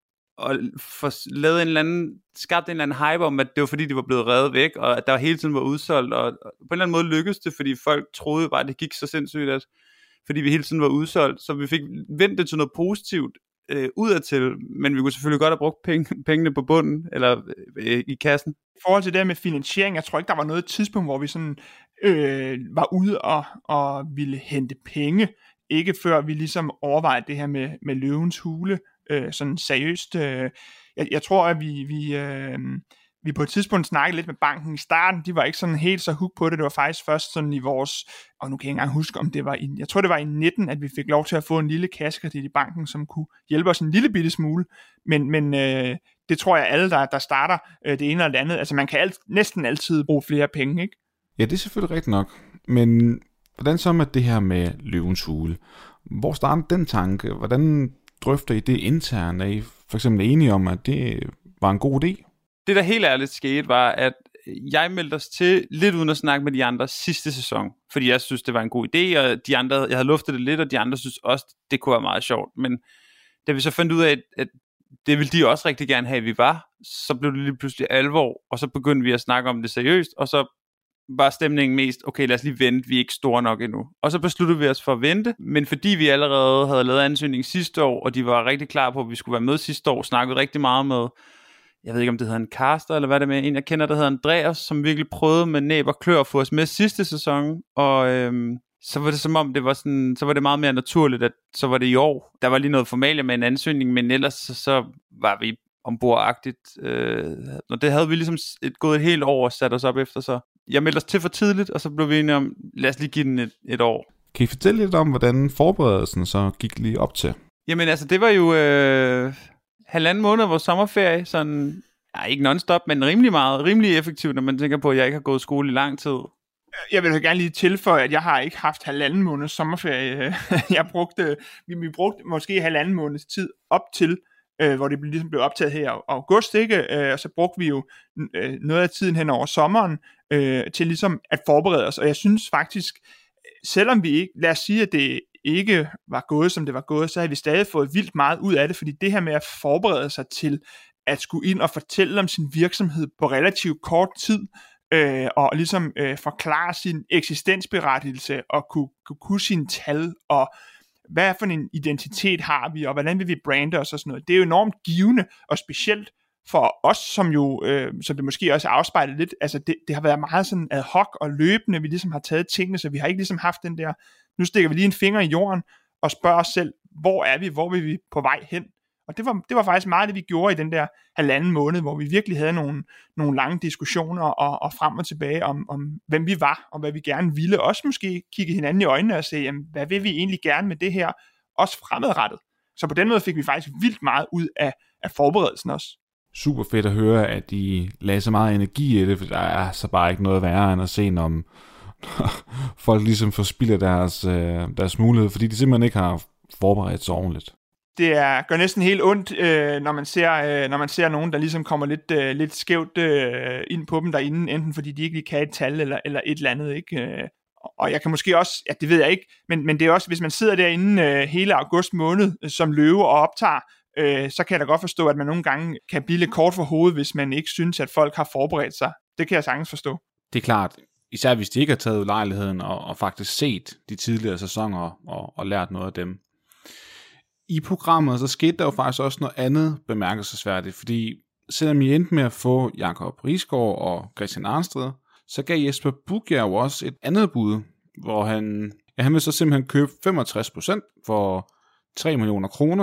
at få lavet en eller anden, skabt en eller anden hype om, at det var fordi, de var blevet revet væk, og at der hele tiden var udsolgt, og på en eller anden måde lykkedes det, fordi folk troede bare, at det gik så sindssygt, at fordi vi hele tiden var udsolgt, så vi fik vendt det til noget positivt øh, udadtil, men vi kunne selvfølgelig godt have brugt penge, pengene på bunden, eller øh, i kassen. I forhold til det med finansiering, jeg tror ikke, der var noget tidspunkt, hvor vi sådan øh, var ude og, og ville hente penge, ikke før vi ligesom overvejede det her med, med løvens hule, øh, sådan seriøst. Øh, jeg, jeg tror, at vi, vi, øh, vi på et tidspunkt snakkede lidt med banken i starten, de var ikke sådan helt så hooked på det, det var faktisk først sådan i vores, og nu kan jeg ikke engang huske, om det var i, jeg tror det var i nitten, at vi fik lov til at få en lille kassekredit i banken, som kunne hjælpe os en lille bitte smule, men, men øh, det tror jeg alle, der, der starter øh, det ene eller det andet, altså man kan alt, næsten altid bruge flere penge, ikke? Ja, det er selvfølgelig rigtigt nok, men hvordan så med det her med løvens hule? Hvor startede den tanke? Hvordan drøfter I det internt? Er I for eksempel enige om, at det var en god idé? Det, der helt ærligt skete, var, at jeg meldte os til lidt uden at snakke med de andre sidste sæson, fordi jeg synes, det var en god idé, og de andre, jeg havde luftet det lidt, og de andre synes også, det kunne være meget sjovt. Men da vi så fandt ud af, at det ville de også rigtig gerne have, at vi var, så blev det lige pludselig alvor, og så begyndte vi at snakke om det seriøst, og så var stemningen mest, okay, lad os lige vente, vi er ikke store nok endnu. Og så besluttede vi os for at vente, men fordi vi allerede havde lavet ansøgning sidste år, og de var rigtig klar på, at vi skulle være med sidste år, snakkede rigtig meget med, jeg ved ikke om det hedder en caster, eller hvad det er med, en jeg kender, der hedder Andreas, som virkelig prøvede med næb og klør at få os med sidste sæson, og øhm, så var det som om, det var sådan, så var det meget mere naturligt, at så var det i år. Der var lige noget formalia med en ansøgning, men ellers så, så var vi ombordagtigt, øh, og det havde vi ligesom et, gået et helt år og sat os op efter, så jeg meldte os til for tidligt, og så blev vi enige om, lad os lige give den et, et år. Kan I fortælle lidt om, hvordan forberedelsen så gik lige op til? Jamen altså, det var jo øh, halvanden måned af vores sommerferie, sådan, ja, ikke non-stop, men rimelig meget, rimelig effektivt, når man tænker på, at jeg ikke har gået i skole i lang tid. Jeg vil gerne lige tilføje, at jeg har ikke haft halvanden måneds sommerferie. Jeg brugte, vi, vi brugte måske halvanden måneds tid op til, øh, hvor det ligesom blev optaget her i august, ikke? Øh, og så brugte vi jo øh, noget af tiden hen over sommeren øh, til ligesom at forberede os. Og jeg synes faktisk, selvom vi ikke, lad os sige, at det ikke var gået, som det var gået, så har vi stadig fået vildt meget ud af det, fordi det her med at forberede sig til at skulle ind og fortælle om sin virksomhed på relativt kort tid, øh, og ligesom øh, forklare sin eksistensberettigelse, og kunne, kunne, kunne sine tal, og hvad for en identitet har vi, og hvordan vil vi brande os og sådan noget. Det er jo enormt givende, og specielt for os, som jo, øh, som det måske også afspejler lidt, altså det, det har været meget sådan ad hoc og løbende, vi ligesom har taget tingene, så vi har ikke ligesom haft den der, nu stikker vi lige en finger i jorden, og spørger os selv, hvor er vi, hvor vil vi på vej hen? Og det var, det var faktisk meget det, vi gjorde i den der halvanden måned, hvor vi virkelig havde nogle, nogle lange diskussioner og, og frem og tilbage om, om, hvem vi var, og hvad vi gerne ville. Også måske kigge hinanden i øjnene og se, jamen, hvad vil vi egentlig gerne med det her, også fremadrettet. Så på den måde fik vi faktisk vildt meget ud af, af forberedelsen også. Super fedt at høre, at de lagde så meget energi i det, for der er så bare ikke noget værre end at se, om folk ligesom forspilder deres, deres mulighed, fordi de simpelthen ikke har forberedt sig ordentligt. Det er, gør næsten helt ondt, øh, når man ser, øh, når man ser nogen, der ligesom kommer lidt, øh, lidt skævt øh, ind på dem derinde, enten fordi de ikke lige kan et tal eller, eller et eller andet, ikke? Og jeg kan måske også, ja, det ved jeg ikke, men, men det er også, hvis man sidder derinde øh, hele august måned øh, som løve og optager, øh, så kan jeg da godt forstå, at man nogle gange kan blive lidt kort for hovedet, hvis man ikke synes, at folk har forberedt sig. Det kan jeg sagtens forstå. Det er klart, især hvis de ikke har taget lejligheden og, og faktisk set de tidligere sæsoner og, og lært noget af dem. I programmet, så skete der jo faktisk også noget andet bemærkelsesværdigt, fordi selvom I endte med at få Jakob Risgaard og Christian Arnsted, så gav Jesper Bugier jo også et andet bud, hvor han, ja, han vil så simpelthen købe femogtres procent for tre millioner kroner,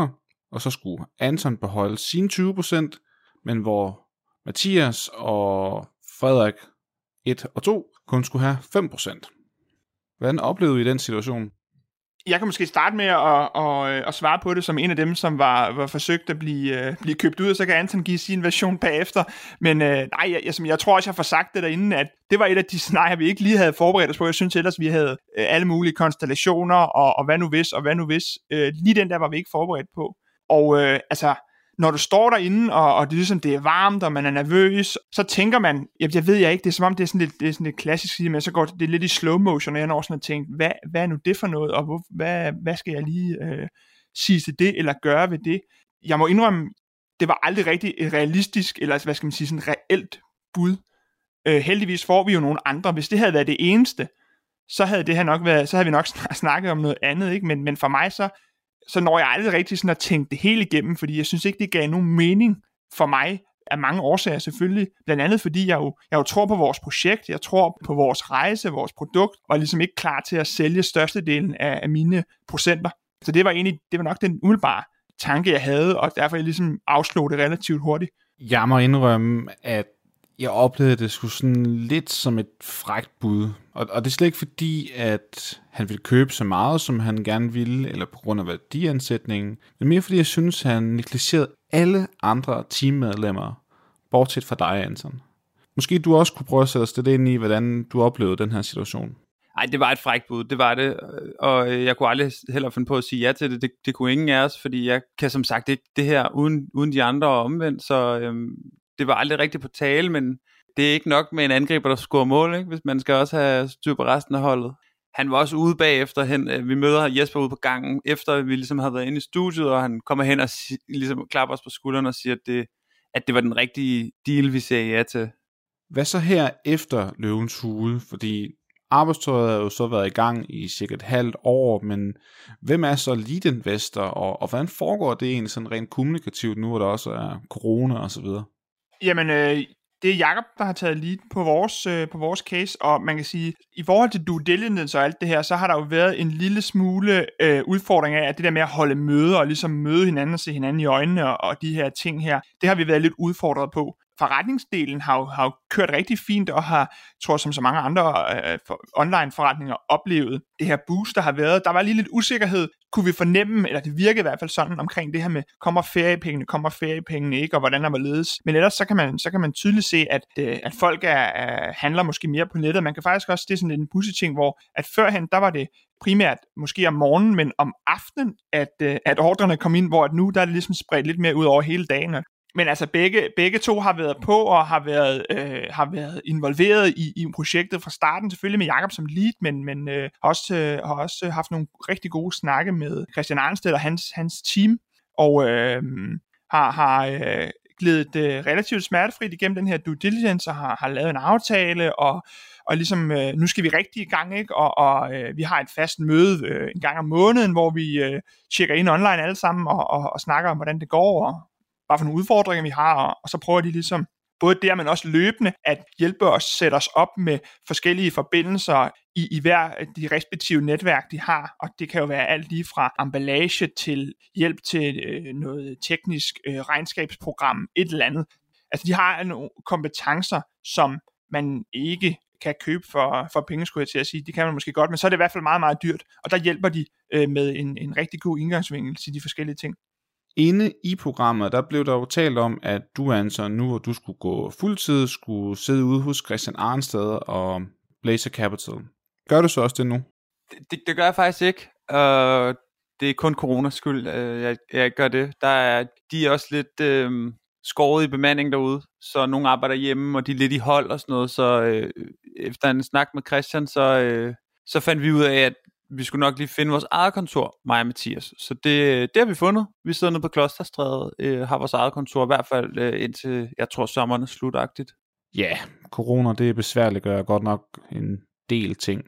og så skulle Anton beholde sine tyve procent, men hvor Mathias og Frederik et og to kun skulle have fem procent. Hvordan oplevede I den situation? Jeg kan måske starte med at, at, at svare på det som en af dem, som var, var forsøgt at blive, uh, blive købt ud, og så kan Anton give sin version bagefter. Men uh, nej, jeg, jeg, jeg tror også, jeg får sagt det derinde, at det var et af de scenarier, vi ikke lige havde forberedt os på. Jeg synes ellers, vi havde uh, alle mulige konstellationer, og, og hvad nu hvis, og hvad nu hvis. Uh, lige den der var vi ikke forberedt på. Og uh, altså... Når du står derinde, og, og det er ligesom, det er varmt, og man er nervøs, så tænker man, jeg, jeg ved jeg ikke, det er som om, det er sådan lidt, det er sådan lidt klassisk, men så går det, det er lidt i slow motion, og jeg når sådan at tænke, hvad, hvad er nu det for noget, og hvor, hvad, hvad skal jeg lige øh, sige til det, eller gøre ved det? Jeg må indrømme, det var aldrig rigtig realistisk, eller hvad skal man sige, sådan reelt bud. Øh, heldigvis får vi jo nogle andre. Hvis det havde været det eneste, så havde det her nok været, så havde vi nok snakket om noget andet, ikke? Men, men for mig så, så når jeg aldrig rigtig sådan at tænke det hele igennem, fordi jeg synes ikke, det gav nogen mening for mig, af mange årsager selvfølgelig, blandt andet fordi jeg jo, jeg jo tror på vores projekt, jeg tror på vores rejse, vores produkt, og er ligesom ikke klar til at sælge størstedelen af, af mine procenter. Så det var egentlig, det var nok den umiddelbare tanke, jeg havde, og derfor jeg ligesom afslog det relativt hurtigt. Jeg må indrømme, at jeg oplevede det sgu sådan lidt som et frækt bud. Og, og det er slet ikke fordi, at han ville købe så meget, som han gerne ville, eller på grund af værdiansætningen. Men mere fordi, jeg synes, han negligerede alle andre teammedlemmer, bortset fra dig, Anton. Måske du også kunne prøve at sætte os lidt ind i, hvordan du oplevede den her situation. Nej, det var et frækt bud, det var det, og jeg kunne aldrig heller finde på at sige ja til det, det, det kunne ingen af os, fordi jeg kan som sagt ikke det her uden, uden de andre omvendt, så øhm, det var aldrig rigtigt på tale, men det er ikke nok med en angriber, der scorer mål, ikke? Hvis man skal også have styr på resten af holdet. Han var også ude bagefter hen, vi møder Jesper ude på gangen, efter vi ligesom havde været inde i studiet, og han kommer hen og ligesom klapper os på skulderen og siger, at det, at det var den rigtige deal, vi sagde ja til. Hvad så her efter Løvens Hule? Fordi arbejdstøjet har jo så været i gang i cirka et halvt år, men hvem er så lead investor, og, og hvordan foregår det egentlig sådan rent kommunikativt nu, hvor der også er corona og så videre? Jamen, øh, det er Jakob, der har taget lead på vores, øh, på vores case, og man kan sige, i forhold til due diligence og alt det her, så har der jo været en lille smule øh, udfordring af, at det der med at holde møder, og ligesom møde hinanden og se hinanden i øjnene, og, og de her ting her, det har vi været lidt udfordret på. Forretningsdelen har jo, har jo kørt rigtig fint, og har, tror jeg, som så mange andre øh, for, online forretninger oplevet det her boost, der har været. Der var lige lidt usikkerhed, kunne vi fornemme, eller det virkede i hvert fald sådan, omkring det her med, kommer feriepengene, kommer feriepengene ikke, og hvordan der var ledes. Men ellers så kan man, så kan man tydeligt se, at, øh, at folk er, er, handler måske mere på nettet. Man kan faktisk også, det er sådan lidt en pudsig ting, hvor at førhen, der var det primært måske om morgenen, men om aftenen, at, øh, at ordrene kom ind, hvor at nu der er det ligesom spredt lidt mere ud over hele dagen. Men altså begge, begge to har været på og har været, øh, har været involveret i, i projektet fra starten, selvfølgelig med Jakob som lead, men, men øh, har, også, øh, har også haft nogle rigtig gode snakke med Christian Arnstedt og hans, hans team, og øh, har, har øh, glædet øh, relativt smertefrit igennem den her due diligence, og har, har lavet en aftale, og, og ligesom, øh, nu skal vi rigtig i gang, ikke? Og, og øh, vi har et fast møde øh, en gang om måneden, hvor vi øh, tjekker ind online alle sammen, og, og, og snakker om, hvordan det går, og hvad for nogle udfordringer vi har, og, og så prøver de ligesom, både der, men også løbende, at hjælpe os, sætte os op med forskellige forbindelser i, i hver de respektive netværk, de har, og det kan jo være alt lige fra emballage til hjælp til øh, noget teknisk øh, regnskabsprogram, et eller andet. Altså, de har nogle kompetencer, som man ikke kan købe for, for penge, skulle jeg til at sige. Det kan man måske godt, men så er det i hvert fald meget, meget dyrt, og der hjælper de øh, med en, en rigtig god indgangsvinkel til de forskellige ting. Inde i programmet, der blev der jo talt om, at du, Anton, nu hvor du skulle gå fuldtid, skulle sidde ude hos Christian Arnstedt og Blazer Capital. Gør du så også det nu? Det, det, det gør jeg faktisk ikke. Uh, det er kun coronas skyld, uh, jeg, jeg gør det. Der er, de er også lidt uh, skåret i bemanding derude, så nogle arbejder hjemme, og de er lidt i hold og sådan noget. Så uh, efter en snak med Christian, så, uh, så fandt vi ud af, at vi skulle nok lige finde vores eget kontor, mig og Mathias. Så det, det har vi fundet. Vi sidder nede på Klosterstræde, øh, har vores eget kontor, i hvert fald øh, indtil, jeg tror, sommeren er slutagtigt. Ja, yeah, corona, det er besværligt, gør godt nok en del ting.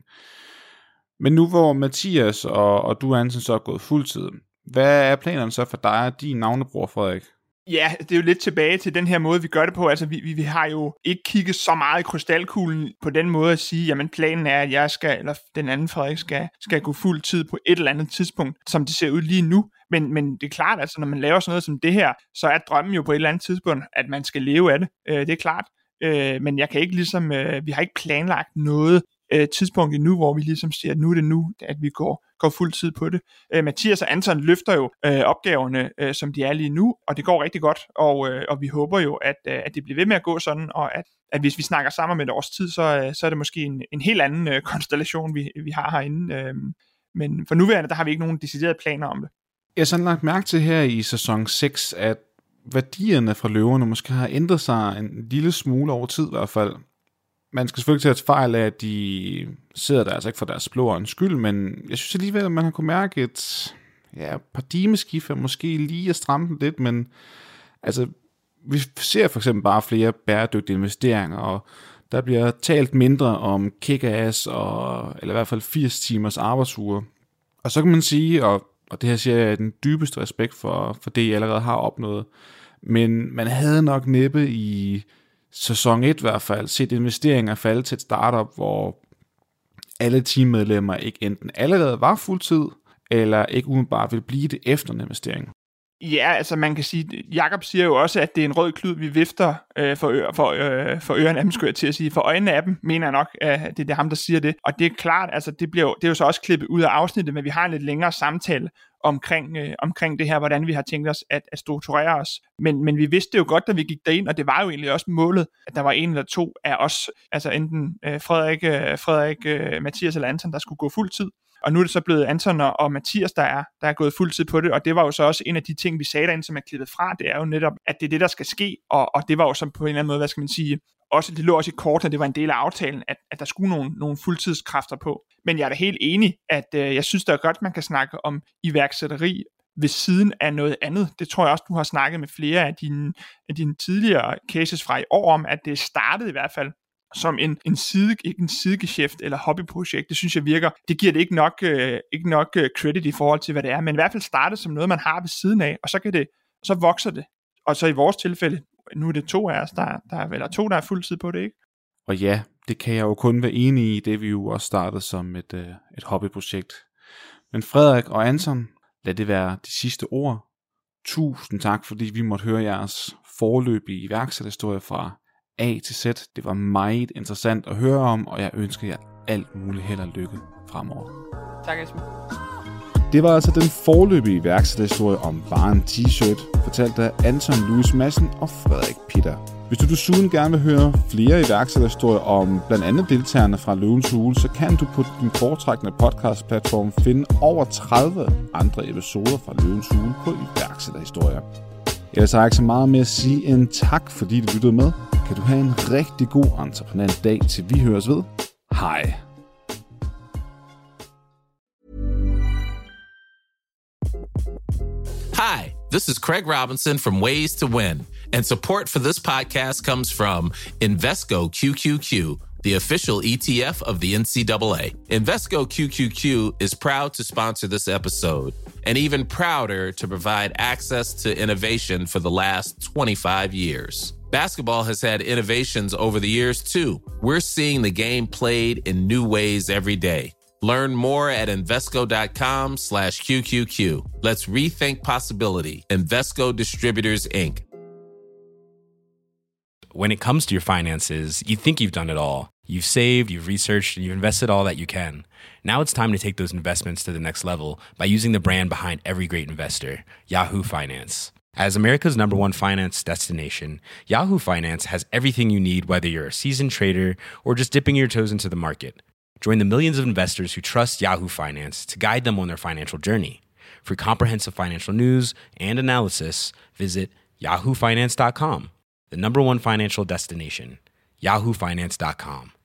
Men nu hvor Mathias og, og du, Anton, så er gået fuldtid, hvad er planerne så for dig og din navnebror, Frederik? Ja, det er jo lidt tilbage til den her måde, vi gør det på. Altså, vi, vi, vi har jo ikke kigget så meget i krystalkuglen på den måde at sige, jamen planen er, at jeg skal, eller den anden Frederik skal, skal gå fuld tid på et eller andet tidspunkt, som det ser ud lige nu. Men, men det er klart, altså, når man laver sådan noget som det her, så er drømmen jo på et eller andet tidspunkt, at man skal leve af det. Øh, det er klart. Øh, men jeg kan ikke ligesom, øh, vi har ikke planlagt noget øh, tidspunkt endnu, hvor vi ligesom siger, at nu er det nu, at vi går, går fuld tid på det. Øh, Mathias og Anton løfter jo øh, opgaverne, øh, som de er lige nu, og det går rigtig godt, og, øh, og vi håber jo, at, øh, at det bliver ved med at gå sådan, og at, at hvis vi snakker sammen med et års tid, så, øh, så er det måske en, en helt anden øh, konstellation, vi, vi har herinde. Øh, men for nuværende, der har vi ikke nogen deciderede planer om det. Jeg har sådan lagt mærke til her i sæson seks, at værdierne fra løverne måske har ændret sig en lille smule over tid i hvert fald. Man skal selvfølgelig tage et fejl af, at de sidder der altså ikke for deres blå skyld, men jeg synes alligevel, at man har kunnet mærke et ja, paradigmeskift, måske lige at stramme den lidt, men altså, vi ser for eksempel bare flere bæredygtige investeringer, og der bliver talt mindre om kick-ass, og, eller i hvert fald firs timers arbejdsuger. Og så kan man sige, og, og det her siger jeg den dybeste respekt for, for det, jeg allerede har opnået, men man havde nok næppe i sæson et i hvert fald set investeringer falde til et startup, hvor alle teammedlemmer ikke enten allerede var fuldtid, eller ikke umiddelbart vil blive det efter en investering. Ja, altså man kan sige, Jakob siger jo også, at det er en rød klud, vi vifter øh, for, øre, for, øh, for ørerne af dem, skulle jeg til at sige. For øjnene af dem, mener jeg nok, at det er ham, der siger det. Og det er klart, altså det, bliver jo, det er jo så også klippet ud af afsnittet, men vi har en lidt længere samtale omkring, øh, omkring det her, hvordan vi har tænkt os at, at strukturere os. Men, men vi vidste jo godt, da vi gik derind, og det var jo egentlig også målet, at der var en eller to af os, altså enten øh, Frederik, øh, Frederik øh, Mathias eller Anton, der skulle gå fuld tid. Og nu er det så blevet Anton og Mathias, der er, der er gået fuld tid på det, og det var jo så også en af de ting, vi sagde derinde, som er klippet fra, det er jo netop, at det er det, der skal ske, og, og det var jo så på en eller anden måde, hvad skal man sige, også, det lå også i kortene, det var en del af aftalen, at, at der skulle nogle, nogle fuldtidskræfter på. Men jeg er da helt enig, at øh, jeg synes, det er godt, man kan snakke om iværksætteri ved siden af noget andet. Det tror jeg også, du har snakket med flere af dine, af dine tidligere cases fra i år om, at det startede i hvert fald som en, en, side, ikke en sidegeschæft eller hobbyprojekt. Det synes jeg virker, det giver det ikke nok, øh, ikke nok øh, credit i forhold til, hvad det er, men i hvert fald startet som noget, man har ved siden af, og så, kan det, så vokser det. Og så i vores tilfælde, nu er det to af os, der, der, er, eller to, der er fuldtid på det, ikke? Og ja, det kan jeg jo kun være enig i, det vi jo også startede som et, øh, et hobbyprojekt. Men Frederik og Anton, lad det være de sidste ord. Tusind tak, fordi vi måtte høre jeres foreløbige iværksætterhistorie fra A til Z. Det var meget interessant at høre om, og jeg ønsker jer alt muligt held og lykke fremover. Tak, Esben. Det var altså den foreløbige iværksætterhistorie om bare en t-shirt, fortalt af Anton Louis Madsen og Frederik Pitter. Hvis du desuden gerne vil høre flere iværksætterhistorier om blandt andet deltagerne fra Løvens Hule, så kan du på din foretrækkende podcastplatform finde over tredive andre episoder fra Løvens Hule på iværksætterhistorier. Ellers har jeg ikke så meget med at sige end tak, fordi du lyttede med. Kan du have en rigtig god entreprenant dag, til vi høres ved. Hej. Hi, this is Craig Robinson from Ways to Win, and support for this podcast comes from Invesco Q Q Q, the official E T F of the N C double A. Invesco Q Q Q is proud to sponsor this episode, and even prouder to provide access to innovation for the last twenty-five years. Basketball has had innovations over the years, too. We're seeing the game played in new ways every day. Learn more at Invesco.com slash QQQ. Let's rethink possibility. Invesco Distributors, Incorporated. When it comes to your finances, you think you've done it all. You've saved, you've researched, and you've invested all that you can. Now it's time to take those investments to the next level by using the brand behind every great investor, Yahoo Finance. As America's number one finance destination, Yahoo Finance has everything you need, whether you're a seasoned trader or just dipping your toes into the market. Join the millions of investors who trust Yahoo Finance to guide them on their financial journey. For comprehensive financial news and analysis, visit yahoo finance dot com, the number one financial destination, yahoo finance dot com.